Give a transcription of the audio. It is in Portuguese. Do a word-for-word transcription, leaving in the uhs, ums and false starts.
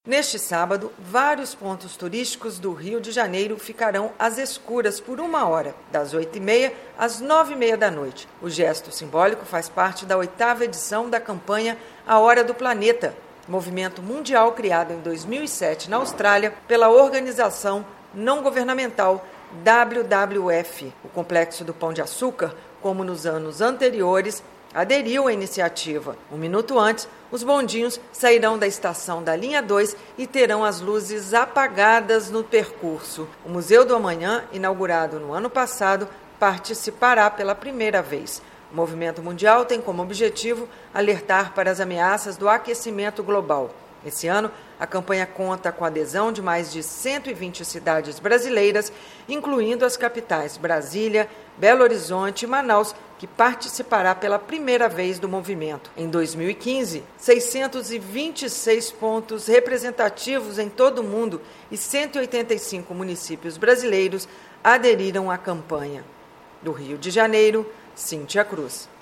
Neste sábado, vários pontos turísticos do Rio de Janeiro ficarão às escuras por uma hora, das oito e meia às nove e meia da noite. O gesto simbólico faz parte da oitava edição da campanha A Hora do Planeta, movimento mundial criado em dois mil e sete na Austrália pela organização não governamental W W F. O Complexo do Pão de Açúcar, como nos anos anteriores, aderiu à iniciativa. Um minuto antes, os bondinhos sairão da estação da linha dois e terão as luzes apagadas no percurso. O Museu do Amanhã, inaugurado no ano passado, participará pela primeira vez. O movimento mundial tem como objetivo alertar para as ameaças do aquecimento global. Esse ano, a campanha conta com a adesão de mais de cento e vinte cidades brasileiras, incluindo as capitais Brasília, Belo Horizonte e Manaus, que participará pela primeira vez do movimento. Em dois mil e quinze, seiscentos e vinte e seis pontos representativos em todo o mundo e cento e oitenta e cinco municípios brasileiros aderiram à campanha. Do Rio de Janeiro, Cíntia Cruz.